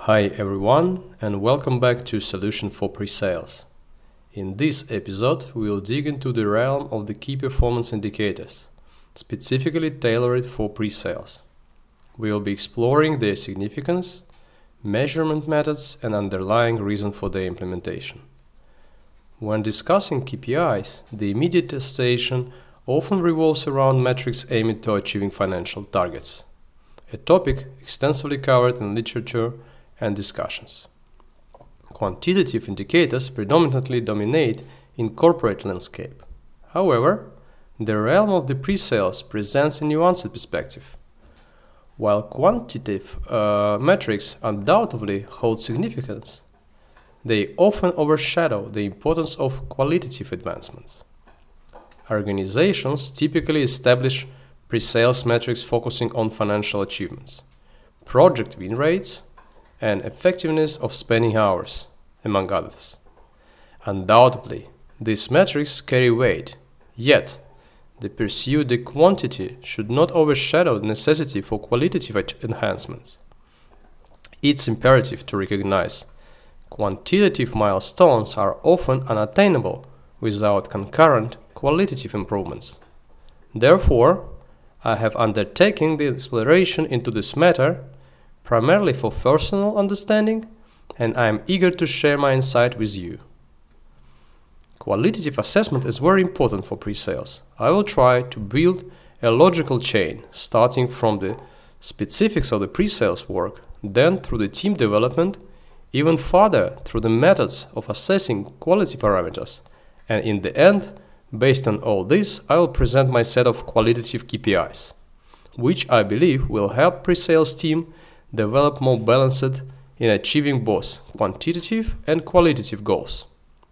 Hi everyone, and welcome back to Solution for Pre-Sales. In this episode, we will dig into the realm of the key performance indicators, specifically tailored for pre-sales. We will be exploring their significance, measurement methods, and underlying reason for their implementation. When discussing KPIs, the immediate station often revolves around metrics aimed to achieving financial targets, a topic extensively covered in literature and discussions. Quantitative indicators predominantly dominate in corporate landscape. However, the realm of the pre-sales presents a nuanced perspective. While quantitative metrics undoubtedly hold significance, they often overshadow the importance of qualitative advancements. Organizations typically establish pre-sales metrics focusing on financial achievements, project win rates, and effectiveness of spending hours, among others. Undoubtedly, these metrics carry weight, yet the pursuit of the quantity should not overshadow the necessity for qualitative enhancements. It's imperative to recognize quantitative milestones are often unattainable without concurrent qualitative improvements. Therefore, I have undertaken the exploration into this matter primarily for personal understanding, and I am eager to share my insight with you. Qualitative assessment is very important for pre-sales. I will try to build a logical chain, starting from the specifics of the pre-sales work, then through the team development, even further through the methods of assessing quality parameters, and in the end, based on all this, I will present my set of qualitative KPIs, which I believe will help pre-sales team develop more balanced in achieving both quantitative and qualitative goals.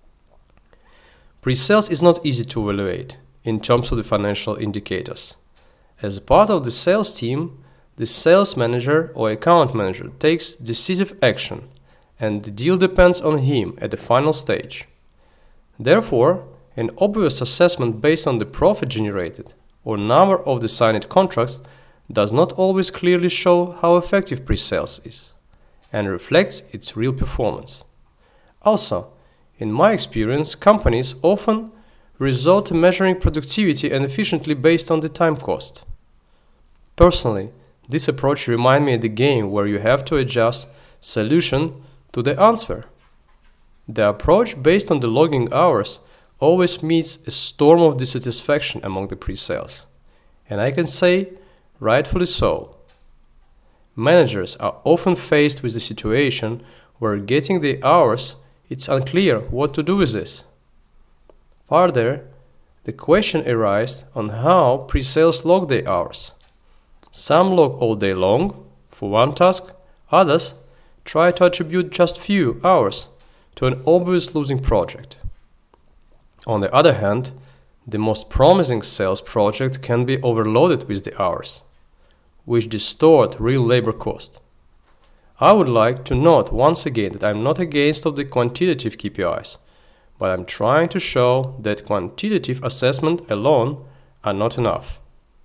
Pre-sales is not easy to evaluate in terms of the financial indicators. As part of the sales team, the sales manager or account manager takes decisive action, and the deal depends on him at the final stage. Therefore, an obvious assessment based on the profit generated or number of the signed contracts does not always clearly show how effective pre-sales is and reflects its real performance. Also, in my experience, companies often resort to measuring productivity and efficiency based on the time cost. Personally, this approach reminds me of the game where you have to adjust solution to the answer. The approach based on the logging hours always meets a storm of dissatisfaction among the pre-sales, and I can say rightfully so. Managers are often faced with the situation where getting the hours, it's unclear what to do with this. Further, the question arises on how pre-sales log their hours. Some log all day long for one task, others try to attribute just few hours to an obvious losing project. On the other hand, the most promising sales project can be overloaded with the hours, which distort real labor cost. I would like to note once again that I'm not against of the quantitative KPIs, but I'm trying to show that quantitative assessment alone are not enough.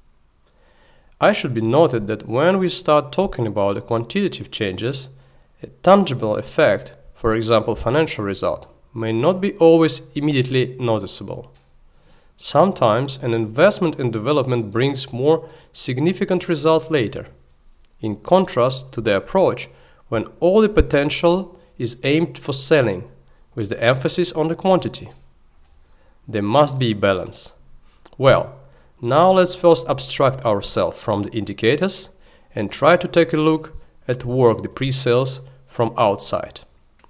I should be noted that when we start talking about the quantitative changes, a tangible effect, for example financial result, may not be always immediately noticeable. Sometimes an investment in development brings more significant results later, in contrast to the approach when all the potential is aimed for selling, with the emphasis on the quantity. There must be balance. Well, now let's first abstract ourselves from the indicators and try to take a look at work the pre-sales from outside.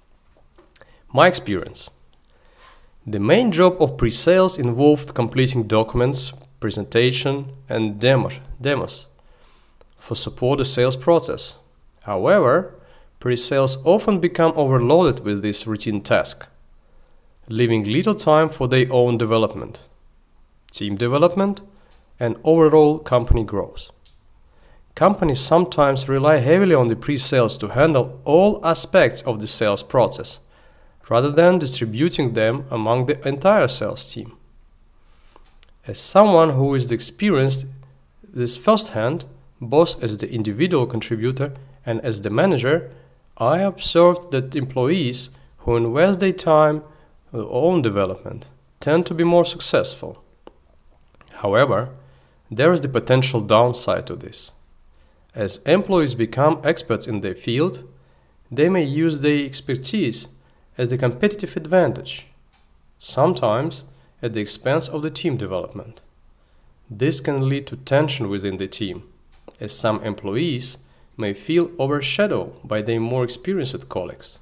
My experience. The main job of pre-sales involved completing documents, presentation, and demos for support the sales process. However, pre-sales often become overloaded with this routine task, leaving little time for their own development, team development, and overall company growth. Companies sometimes rely heavily on the pre-sales to handle all aspects of the sales process, rather than distributing them among the entire sales team. As someone who is experienced this firsthand, both as the individual contributor and as the manager, I observed that employees who invest their time in their own development tend to be more successful. However, there is the potential downside to this. As employees become experts in their field, they may use their expertise as a competitive advantage, sometimes at the expense of the team development. This can lead to tension within the team, as some employees may feel overshadowed by their more experienced colleagues.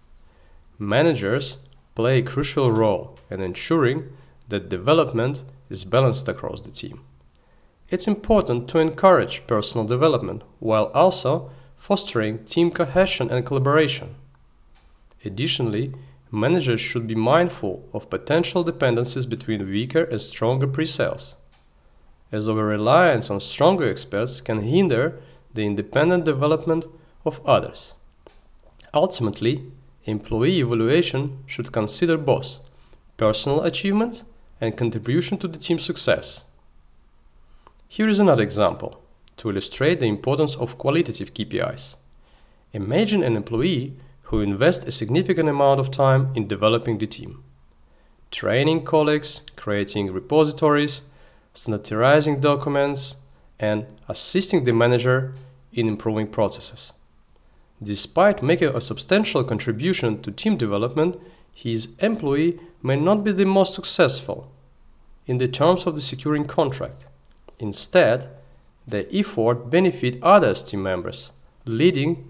Managers play a crucial role in ensuring that development is balanced across the team. It's important to encourage personal development while also fostering team cohesion and collaboration. Additionally, managers should be mindful of potential dependencies between weaker and stronger pre-sales, as over-reliance on stronger experts can hinder the independent development of others. Ultimately, employee evaluation should consider both personal achievement and contribution to the team's success. Here is another example to illustrate the importance of qualitative KPIs. Imagine an employee who invests a significant amount of time in developing the team, training colleagues, creating repositories, standardizing documents, and assisting the manager in improving processes. Despite making a substantial contribution to team development, his employee may not be the most successful in the terms of the securing contract. Instead, the effort benefits other team members, leading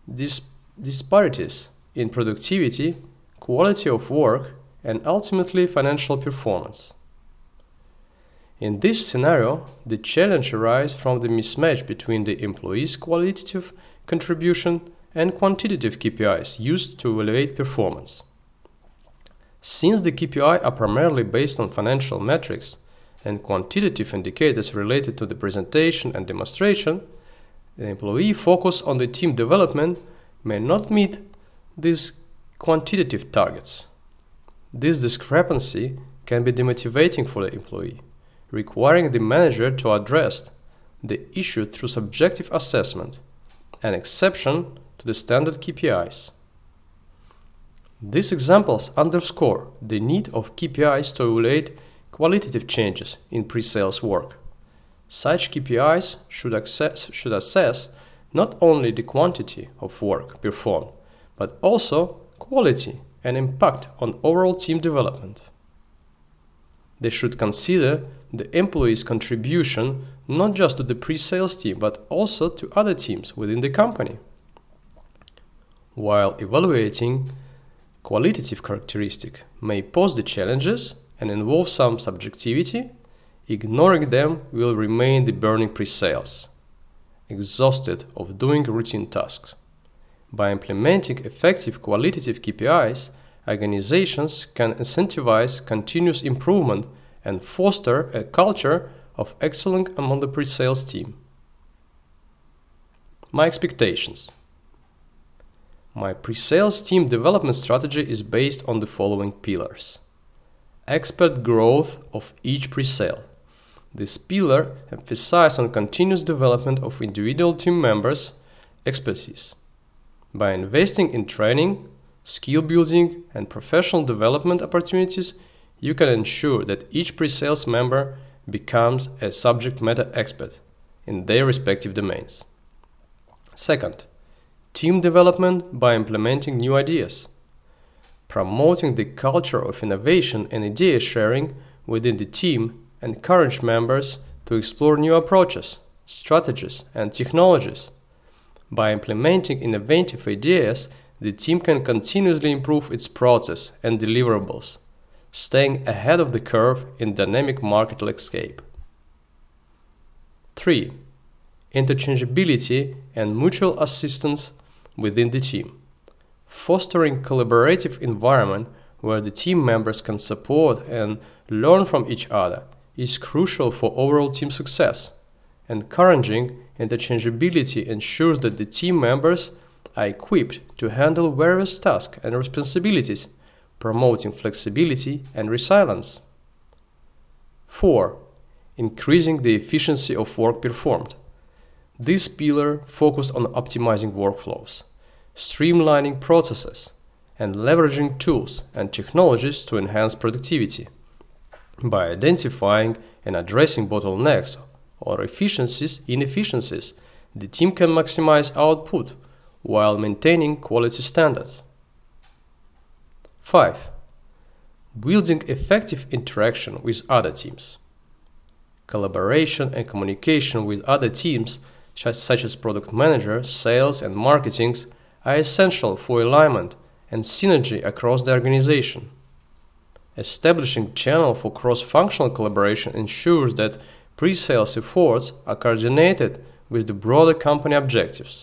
disparities in productivity, quality of work, and ultimately financial performance. In this scenario, the challenge arises from the mismatch between the employee's qualitative contribution and quantitative KPIs used to evaluate performance. Since the KPIs are primarily based on financial metrics and quantitative indicators related to the presentation and demonstration, the employee focus on the team development may not meet these quantitative targets. This discrepancy can be demotivating for the employee, requiring the manager to address the issue through subjective assessment, an exception to the standard KPIs. These examples underscore the need of KPIs to evaluate qualitative changes in pre-sales work. Such KPIs should assess not only the quantity of work performed, but also quality and impact on overall team development. They should consider the employee's contribution not just to the pre-sales team, but also to other teams within the company. While evaluating qualitative characteristics may pose the challenges and involve some subjectivity, ignoring them will remain the burning pre-sales, exhausted of doing routine tasks. By implementing effective qualitative KPIs, organizations can incentivize continuous improvement and foster a culture of excellence among the pre-sales team. My expectations. My pre-sales team development strategy is based on the following pillars. Expert growth of each pre-sale. This pillar emphasizes on continuous development of individual team members' expertise. By investing in training, skill building, and professional development opportunities, you can ensure that each pre-sales member becomes a subject matter expert in their respective domains. Second, team development by implementing new ideas. Promoting the culture of innovation and idea sharing within the team encourage members to explore new approaches, strategies, and technologies. By implementing innovative ideas, the team can continuously improve its process and deliverables, staying ahead of the curve in dynamic market landscape. 3. Interchangeability and mutual assistance within the team. Fostering collaborative environment where the team members can support and learn from each other is crucial for overall team success. Encouraging interchangeability ensures that the team members are equipped to handle various tasks and responsibilities, promoting flexibility and resilience. 4. Increasing the efficiency of work performed. This pillar focuses on optimizing workflows, streamlining processes, and leveraging tools and technologies to enhance productivity. By identifying and addressing bottlenecks or inefficiencies, the team can maximize output while maintaining quality standards. 5. Building effective interaction with other teams. Collaboration and communication with other teams, such as product managers, sales, and marketing, are essential for alignment and synergy across the organization. Establishing channels for cross-functional collaboration ensures that pre-sales efforts are coordinated with the broader company objectives.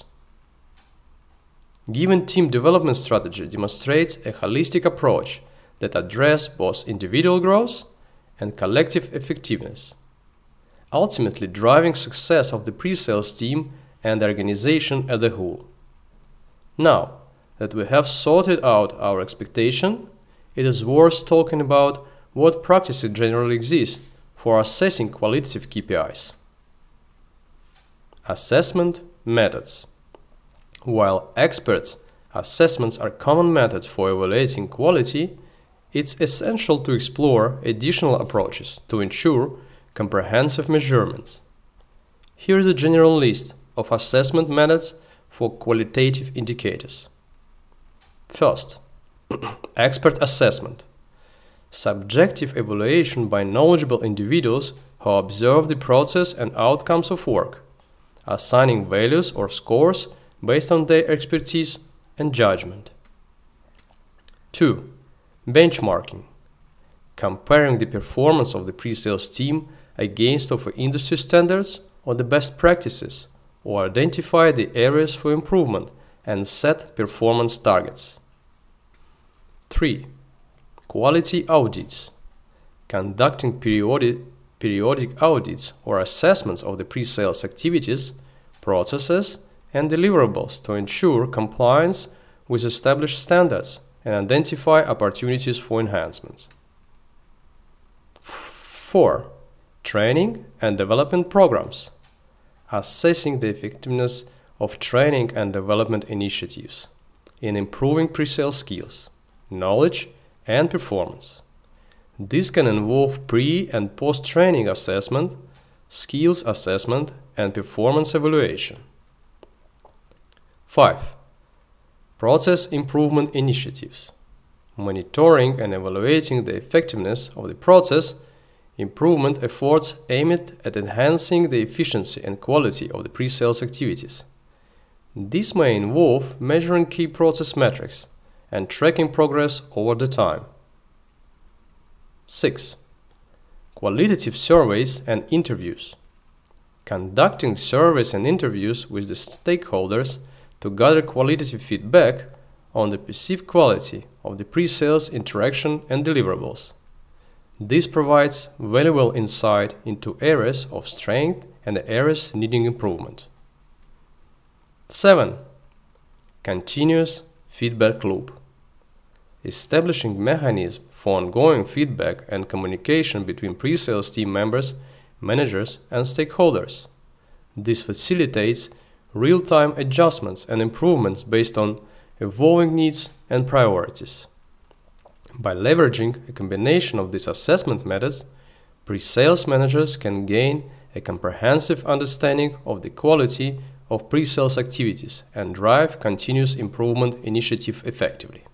Given team development strategy demonstrates a holistic approach that addresses both individual growth and collective effectiveness, ultimately driving success of the pre-sales team and the organization as a whole. Now that we have sorted out our expectation, it is worth talking about what practices generally exist for assessing qualitative KPIs. Assessment methods. While expert assessments are common methods for evaluating quality, it's essential to explore additional approaches to ensure comprehensive measurements. Here is a general list of assessment methods for qualitative indicators. First, expert assessment. Subjective evaluation by knowledgeable individuals who observe the process and outcomes of work, assigning values or scores based on their expertise and judgment. 2. Benchmarking. Comparing the performance of the pre-sales team against of industry standards or the best practices, or identify the areas for improvement and set performance targets. 3. Quality audits. Conducting periodic audits or assessments of the pre-sales activities, processes, and deliverables to ensure compliance with established standards and identify opportunities for enhancements. 4. Training and development programs. Assessing the effectiveness of training and development initiatives in improving pre-sales skills, knowledge, and performance. This can involve pre- and post-training assessment, skills assessment, and performance evaluation. 5. Process improvement initiatives. Monitoring and evaluating the effectiveness of the process improvement efforts aimed at enhancing the efficiency and quality of the pre-sales activities. This may involve measuring key process metrics and tracking progress over the time. 6. Qualitative surveys and interviews. Conducting surveys and interviews with the stakeholders to gather qualitative feedback on the perceived quality of the pre-sales interaction and deliverables. This provides valuable insight into areas of strength and areas needing improvement. 7. Continuous feedback loop. Establishing mechanisms for ongoing feedback and communication between pre-sales team members, managers, and stakeholders. This facilitates real-time adjustments and improvements based on evolving needs and priorities. By leveraging a combination of these assessment methods, pre-sales managers can gain a comprehensive understanding of the quality of pre-sales activities and drive continuous improvement initiative effectively.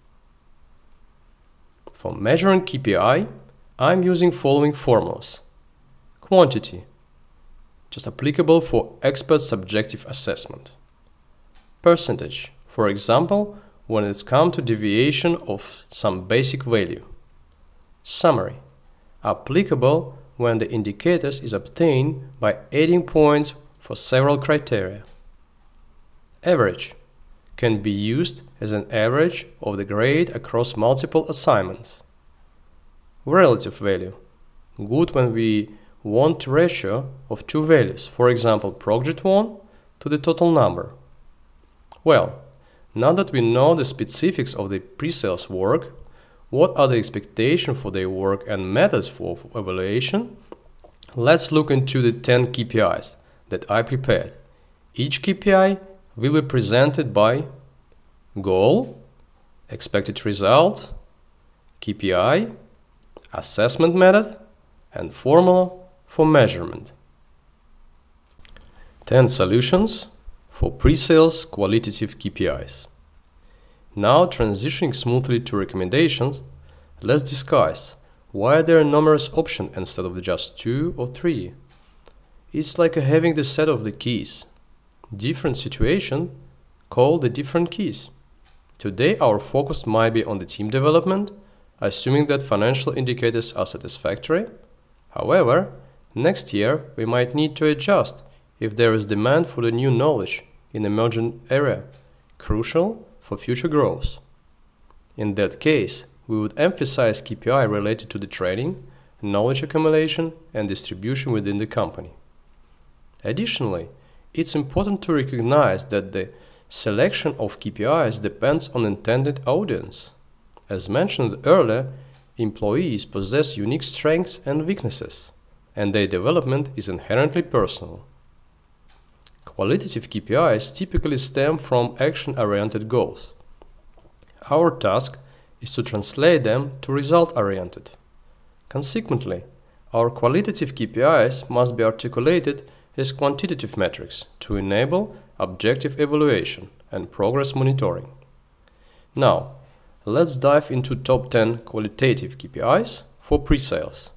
For measuring KPI, I'm using following formulas. Quantity, just applicable for expert subjective assessment. Percentage, for example, when it's come to deviation of some basic value. Summary, applicable when the indicators is obtained by adding points for several criteria. Average, can be used as an average of the grade across multiple assignments. Relative value, good when we want ratio of two values, for example, project 1 to the total number. Well, now that we know the specifics of the pre-sales work, what are the expectations for their work and methods for evaluation, let's look into the 10 KPIs that I prepared. Each KPI will be presented by goal, expected result, KPI, assessment method, and formula for measurement. 10 solutions for pre-sales qualitative KPIs. Now transitioning smoothly to recommendations, let's discuss why there are numerous options instead of just 2 or 3. It's like having the set of the keys. Different situation call the different keys. Today our focus might be on the team development, assuming that financial indicators are satisfactory. However, next year we might need to adjust if there is demand for the new knowledge in emerging area, crucial for future growth. In that case, we would emphasize KPI related to the training, knowledge accumulation, and distribution within the company. Additionally, it's important to recognize that the selection of KPIs depends on intended audience. As mentioned earlier, employees possess unique strengths and weaknesses, and their development is inherently personal. Qualitative KPIs typically stem from action-oriented goals. Our task is to translate them to result-oriented. Consequently, our qualitative KPIs must be articulated as quantitative metrics to enable objective evaluation and progress monitoring. Now, let's dive into top 10 qualitative KPIs for pre-sales.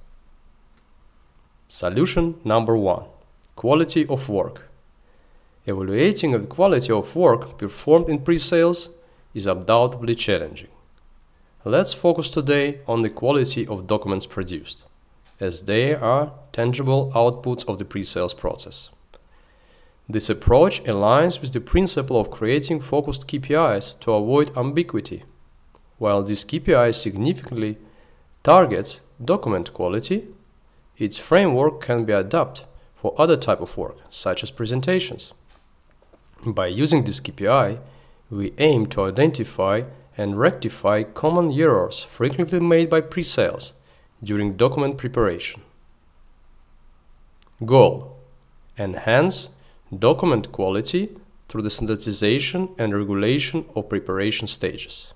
Solution number 1. Quality of work. Evaluating the quality of work performed in pre-sales is undoubtedly challenging. Let's focus today on the quality of documents produced, as they are tangible outputs of the pre-sales process. This approach aligns with the principle of creating focused KPIs to avoid ambiguity. While this KPI significantly targets document quality, its framework can be adapted for other types of work, such as presentations. By using this KPI, we aim to identify and rectify common errors frequently made by pre-sales during document preparation. Goal: enhance document quality through the standardization and regulation of preparation stages.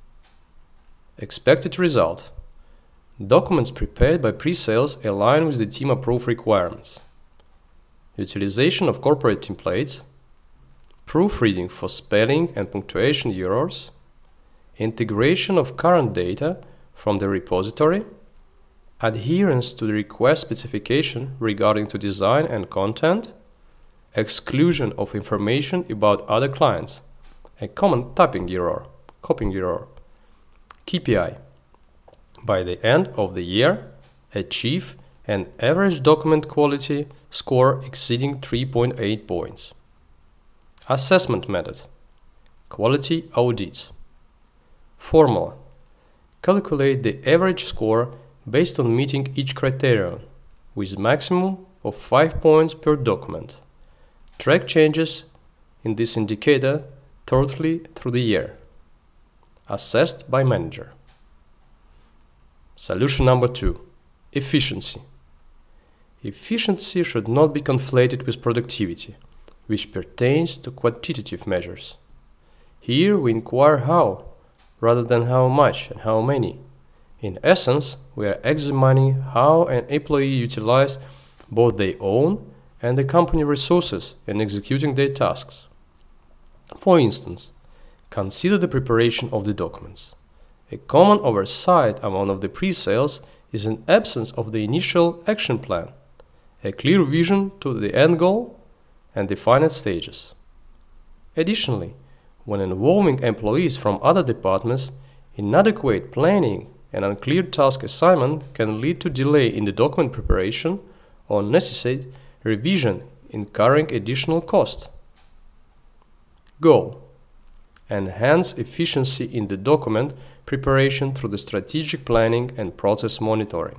Expected result: documents prepared by pre-sales align with the team approved requirements. Utilization of corporate templates, proofreading for spelling and punctuation errors, integration of current data from the repository, adherence to the request specification regarding to design and content, exclusion of information about other clients, a common typing error, copying error. KPI: by the end of the year, achieve an average document quality score exceeding 3.8 points. Assessment method: quality audit. Formula: calculate the average score based on meeting each criterion, with maximum of 5 points per document. Track changes in this indicator thoroughly through the year. Assessed by manager. Solution number 2. Efficiency. Efficiency should not be conflated with productivity, which pertains to quantitative measures. Here we inquire how, rather than how much and how many. In essence, we are examining how an employee utilizes both their own and the company resources in executing their tasks. For instance, consider the preparation of the documents. A common oversight among the pre-sales is an absence of the initial action plan, a clear vision to the end goal, and defined stages. Additionally, when involving employees from other departments, inadequate planning and unclear task assignment can lead to delay in the document preparation or necessitate revision, incurring additional cost. Goal: enhance efficiency in the document preparation through the strategic planning and process monitoring.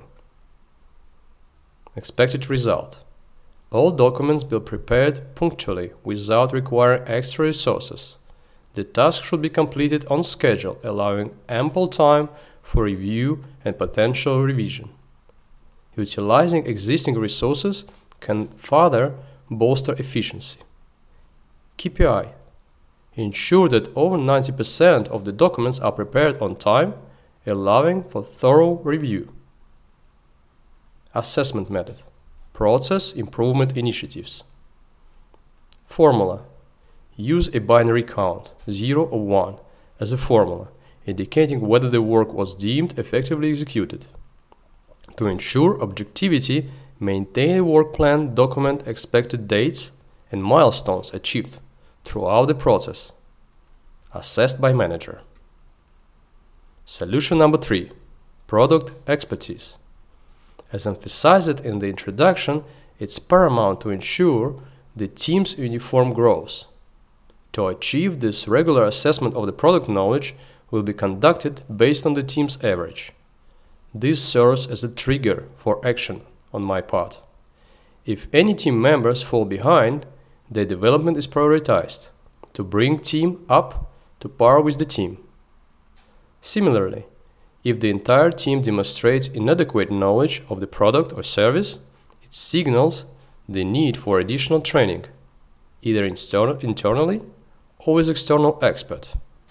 Expected result: all documents be prepared punctually without requiring extra resources. The task should be completed on schedule, allowing ample time for review and potential revision. Utilizing existing resources can further bolster efficiency. KPI: Ensure that over 90% of the documents are prepared on time, allowing for thorough review. Assessment method. Process improvement initiatives. Formula. Use a binary count, 0 or 1, as a formula, indicating whether the work was deemed effectively executed. To ensure objectivity, maintain a work plan, document expected dates and milestones achieved throughout the process. Assessed by manager. Solution number 3. Product expertise. As emphasized in the introduction, it's paramount to ensure the team's uniform growth. To achieve this, regular assessment of the product knowledge will be conducted based on the team's average. This serves as a trigger for action on my part. If any team members fall behind, their development is prioritized to bring team up to par with the team. Similarly, if the entire team demonstrates inadequate knowledge of the product or service, it signals the need for additional training, either internally or with external expert.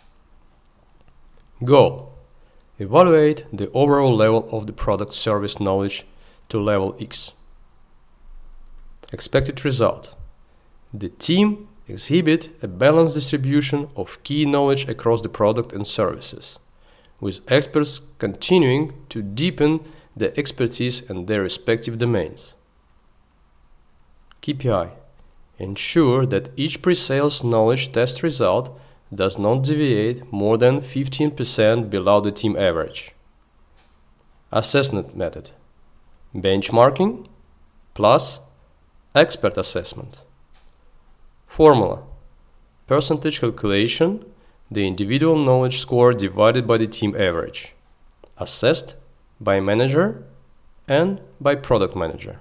Goal: evaluate the overall level of the product service knowledge to level X. Expected result: the team exhibit a balanced distribution of key knowledge across the product and services, with experts continuing to deepen their expertise in their respective domains. KPI: ensure that each pre-sales knowledge test result does not deviate more than 15% below the team average. Assessment method: benchmarking plus expert assessment. Formula: percentage calculation, the individual knowledge score divided by the team average, assessed by manager and by product manager.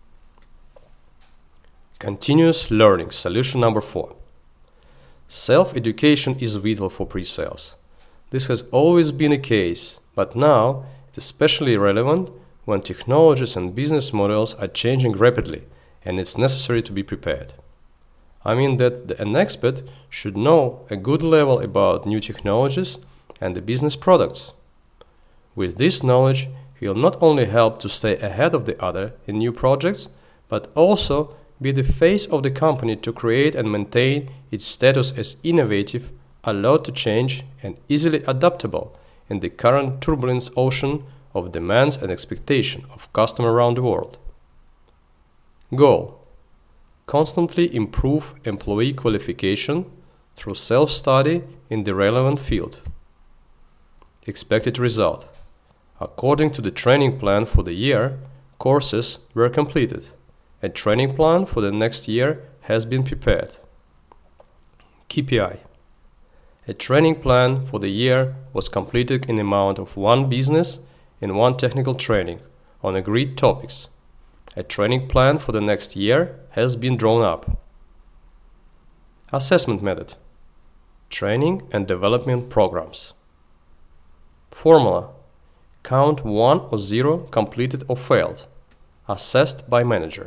Continuous learning. Solution number 4. Self-education is vital for pre-sales. This has always been a case, but now it's especially relevant when technologies and business models are changing rapidly and it's necessary to be prepared. I mean that an expert should know a good level about new technologies and the business products. With this knowledge, he'll not only help to stay ahead of the other in new projects, but also be the face of the company to create and maintain its status as innovative, allowed to change, and easily adaptable in the current turbulent ocean of demands and expectation of customers around the world. Goal: constantly improve employee qualification through self-study in the relevant field. Expected result: according to the training plan for the year, courses were completed. A training plan for the next year has been prepared. KPI: a training plan for the year was completed in the amount of 1 business and 1 technical training on agreed topics. A training plan for the next year has been drawn up. Assessment method: training and development programs. Formula: count 1 or 0 completed or failed. Assessed by manager.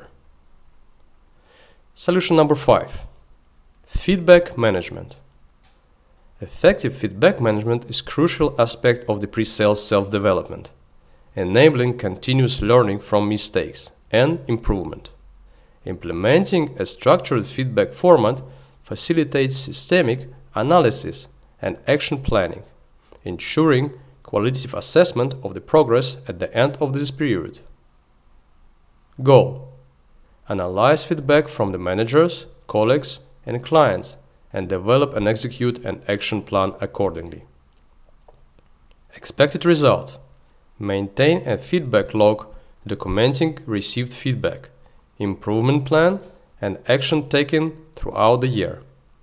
Solution number 5. Feedback management. Effective feedback management is a crucial aspect of the pre-sales self-development, enabling continuous learning from mistakes and improvement. Implementing a structured feedback format facilitates systemic analysis and action planning, ensuring qualitative assessment of the progress at the end of this period. Goal: analyze feedback from the managers, colleagues, and clients, and develop and execute an action plan accordingly. Expected result: maintain a feedback log documenting received feedback, improvement plan, and action taken throughout the year.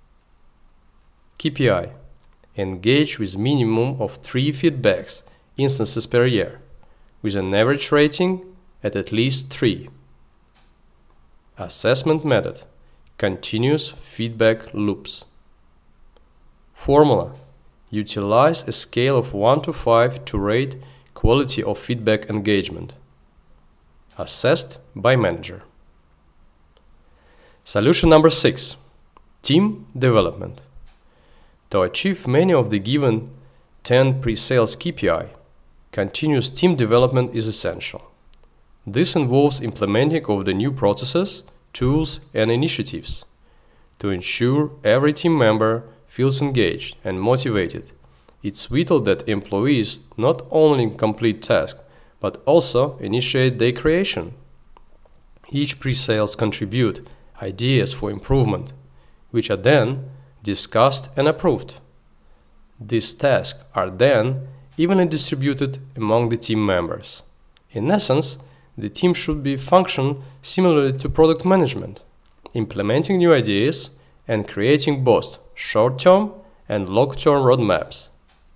KPI: engage with minimum of 3 feedbacks instances per year, with an average rating at least 3. Assessment method: continuous feedback loops. Formula: utilize a scale of 1 to 5 to rate quality of feedback engagement. Assessed by manager. Solution number 6. Team development. To achieve many of the given 10 pre-sales KPI, continuous team development is essential. This involves implementing of the new processes, tools, and initiatives to ensure every team member feels engaged and motivated. It's vital that employees not only complete tasks but also initiate their creation. Each pre-sales contribute ideas for improvement, which are then discussed and approved. These tasks are then evenly distributed among the team members. In essence, the team should be function similarly to product management, implementing new ideas and creating both short-term and long-term roadmaps.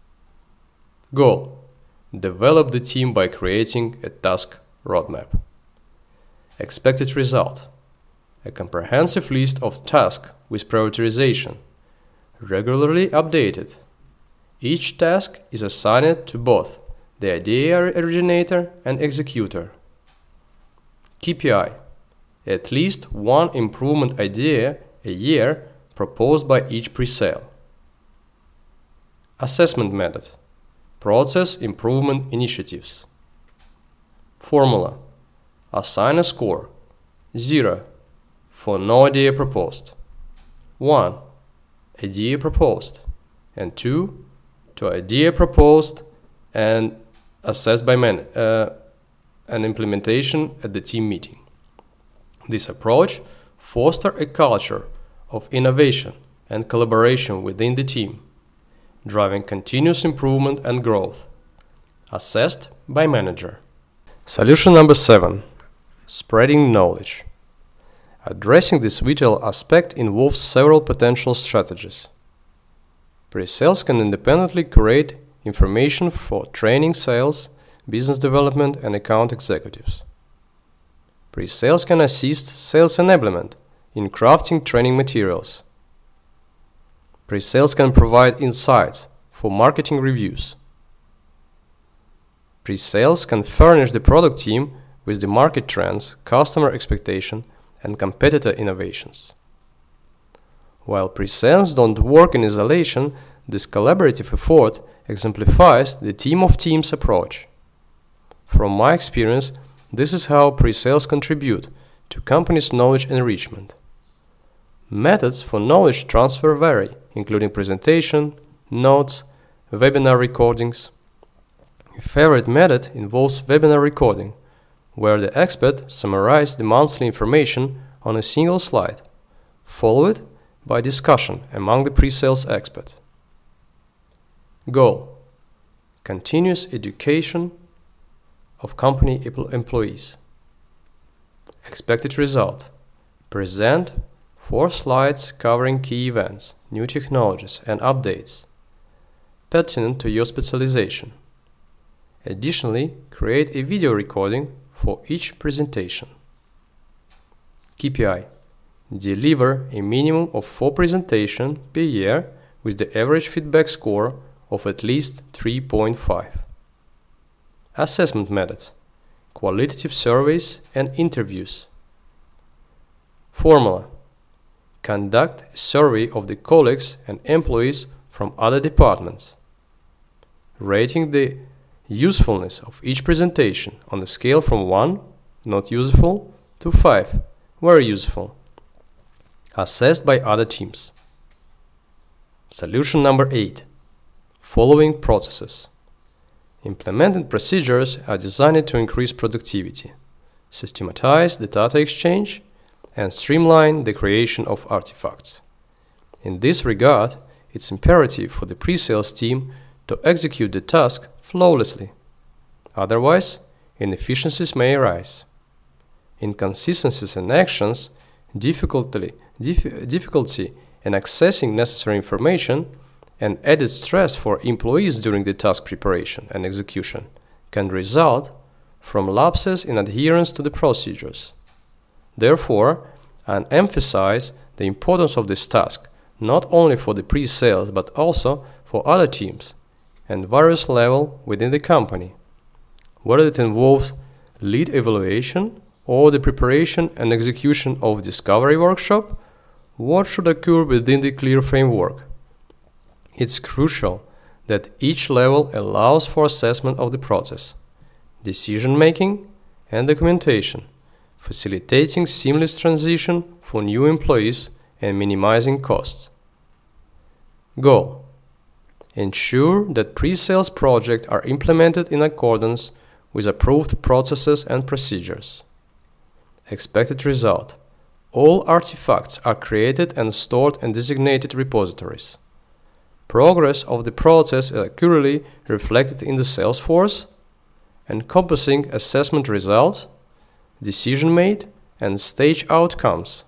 Goal: develop the team by creating a task roadmap. Expected result: a comprehensive list of tasks with prioritization, regularly updated. Each task is assigned to both the idea originator and executor. KPI: at least one improvement idea a year proposed by each pre-sale. Assessment method: process improvement initiatives. Formula: assign a score 0 for no idea proposed, 1 idea proposed, and 2 to idea proposed and assessed by and implementation at the team meeting. This approach fosters a culture of innovation and collaboration within the team, driving continuous improvement and growth. Assessed by manager. Solution number 7. Spreading knowledge. Addressing this vital aspect involves several potential strategies. Pre-sales can independently curate information for training sales, business development, and account executives. Pre-sales can assist sales enablement in crafting training materials. Pre-sales can provide insights for marketing reviews. Pre-sales can furnish the product team with the market trends, customer expectation, and competitor innovations. While pre-sales don't work in isolation, this collaborative effort exemplifies the team of teams approach. From my experience, this is how pre-sales contribute to companies' knowledge enrichment. Methods for knowledge transfer vary, including presentation, notes, webinar recordings. A favorite method involves webinar recording, where the expert summarizes the monthly information on a single slide, followed by discussion among the pre-sales experts. Goal: continuous education of company employees. Expected result: present 4 slides covering key events, new technologies, and updates pertinent to your specialization. Additionally, create a video recording for each presentation. KPI: deliver a minimum of 4 presentations per year with the average feedback score of at least 3.5. Assessment methods: qualitative surveys and interviews. Formula: conduct a survey of the colleagues and employees from other departments, rating the usefulness of each presentation on a scale from 1, not useful, to 5, very useful, assessed by other teams. Solution number 8. Following processes. Implemented procedures are designed to increase productivity, systematize the data exchange, and streamline the creation of artifacts. In this regard, it's imperative for the pre-sales team to execute the task flawlessly. Otherwise, inefficiencies may arise. Inconsistencies in actions, difficulty in accessing necessary information, and added stress for employees during the task preparation and execution can result from lapses in adherence to the procedures. Therefore, I emphasize the importance of this task not only for the pre-sales but also for other teams and various levels within the company, whether it involves lead evaluation or the preparation and execution of discovery workshop. What should occur within the clear framework? It's crucial that each level allows for assessment of the process, decision-making, and documentation, facilitating seamless transition for new employees and minimizing costs. Goal: ensure that pre-sales projects are implemented in accordance with approved processes and procedures. Expected result: all artifacts are created and stored in designated repositories. Progress of the process is accurately reflected in the Salesforce, encompassing assessment results, decision made, and stage outcomes.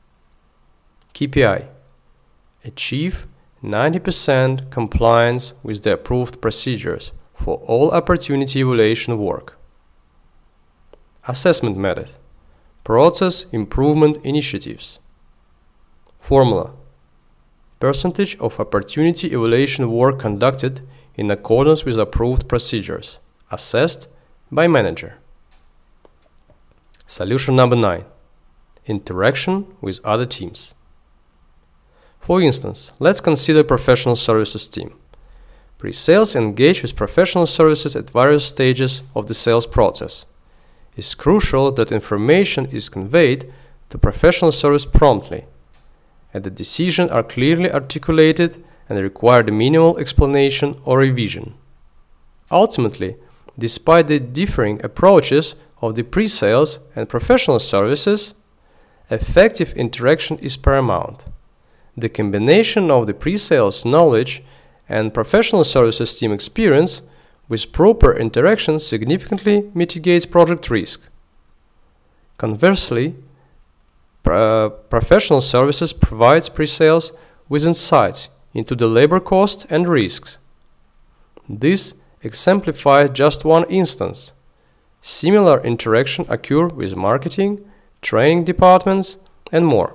KPI: achieve 90% compliance with the approved procedures for all opportunity evaluation work. Assessment method: process improvement initiatives. Formula: percentage of opportunity evaluation work conducted in accordance with approved procedures, assessed by manager. Solution number 9. Interaction with other teams. For instance, let's consider professional services team. Pre-sales engage with professional services at various stages of the sales process. It's crucial that information is conveyed to professional service promptly, and the decisions are clearly articulated and require the minimal explanation or revision. Ultimately, despite the differing approaches of the pre-sales and professional services, effective interaction is paramount. The combination of the pre-sales knowledge and professional services team experience with proper interaction significantly mitigates project risk. Conversely, professional services provides pre-sales with insights into the labor cost and risks. This exemplifies just one instance. Similar interaction occur with marketing, training departments, and more.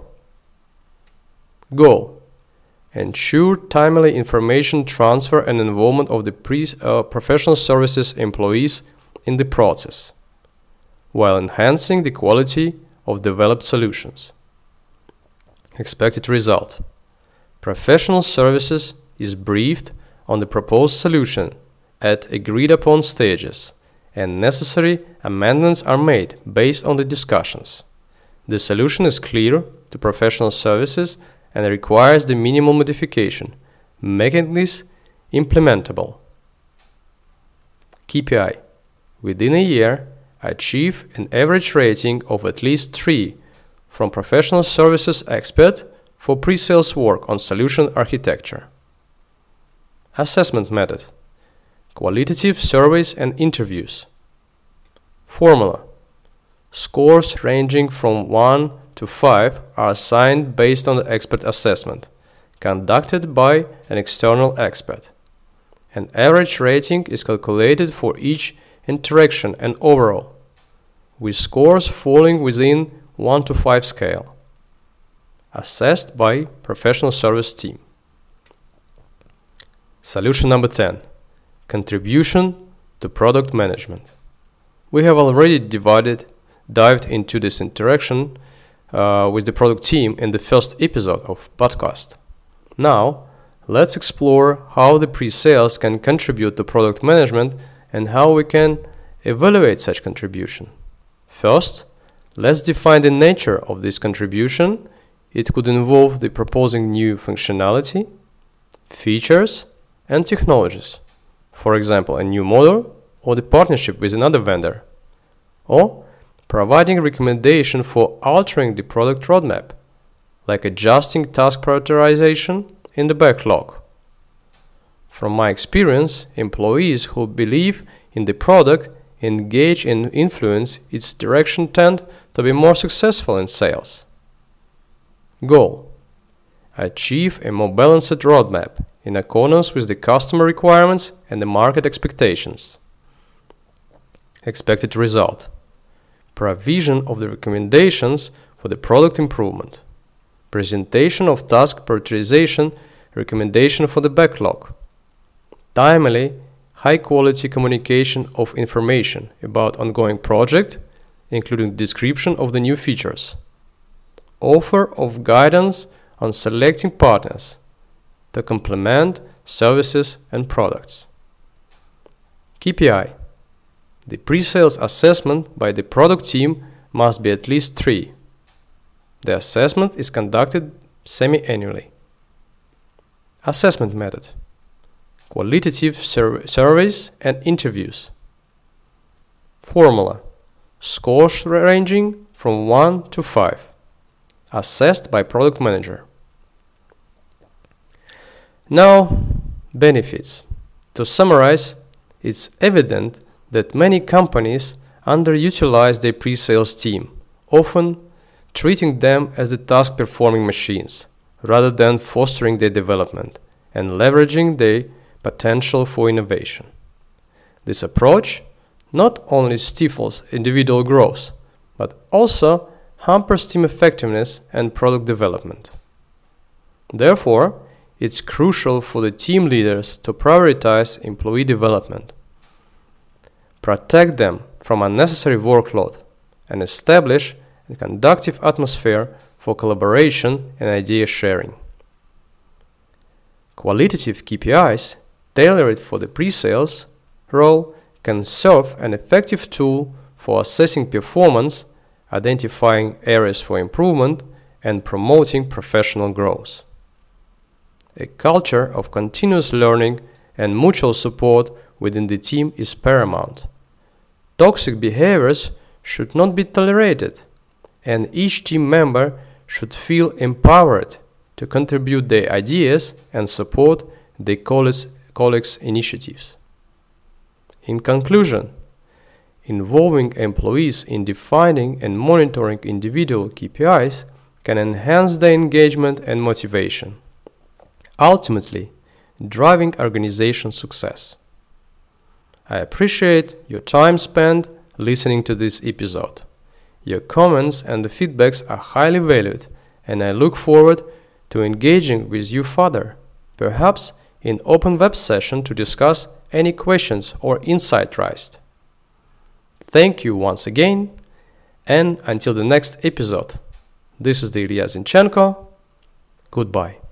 Goal: ensure timely information transfer and involvement of the professional services employees in the process, while enhancing the quality of developed solutions. Expected result: professional services is briefed on the proposed solution at agreed upon stages, and necessary amendments are made based on the discussions. The solution is clear to professional services and requires the minimal modification, making this implementable. KPI: within a year, achieve an average rating of at least 3 from professional services expert for pre-sales work on solution architecture. Assessment method: qualitative surveys and interviews. Formula: scores ranging from 1 to 5 are assigned based on the expert assessment, conducted by an external expert. An average rating is calculated for each interaction and overall, with scores falling within 1 to 5 scale. Assessed by professional service team. Solution number 10. Contribution to product management. We have already dived into this interaction with the product team in the first episode of podcast. Now, let's explore how the pre-sales can contribute to product management and how we can evaluate such contribution. First, let's define the nature of this contribution. It could involve the proposing new functionality, features, and technologies. For example, a new model or the partnership with another vendor. Or providing recommendation for altering the product roadmap, like adjusting task prioritization in the backlog. From my experience, employees who believe in the product, engage and influence its direction tend to be more successful in sales. Goal: achieve a more balanced roadmap in accordance with the customer requirements and the market expectations. Expected result: provision of the recommendations for the product improvement, presentation of task prioritization recommendation for the backlog, timely, high-quality communication of information about ongoing project, including description of the new features, offer of guidance on selecting partners to complement services, and products. KPI. The pre-sales assessment by the product team must be at least 3. The assessment is conducted semi-annually. Assessment method. Qualitative surveys and interviews. Formula. Scores ranging from 1 to 5. Assessed by product manager. Now, benefits. To summarize, it's evident that many companies underutilize their pre-sales team, often treating them as the task-performing machines, rather than fostering their development and leveraging their potential for innovation. This approach not only stifles individual growth, but also hampers team effectiveness and product development. Therefore, it's crucial for the team leaders to prioritize employee development, protect them from unnecessary workload, and establish a conducive atmosphere for collaboration and idea sharing. Qualitative KPIs tailored for the pre-sales role can serve an effective tool for assessing performance, identifying areas for improvement, and promoting professional growth. A culture of continuous learning and mutual support within the team is paramount. Toxic behaviors should not be tolerated, and each team member should feel empowered to contribute their ideas and support their colleagues' initiatives. In conclusion, involving employees in defining and monitoring individual KPIs can enhance their engagement and motivation, ultimately driving organization success. I appreciate your time spent listening to this episode. Your comments and the feedbacks are highly valued, and I look forward to engaging with you further, perhaps in open web session to discuss any questions or insight raised. Thank you once again, and until the next episode, this is Ilya Zinchenko. Goodbye.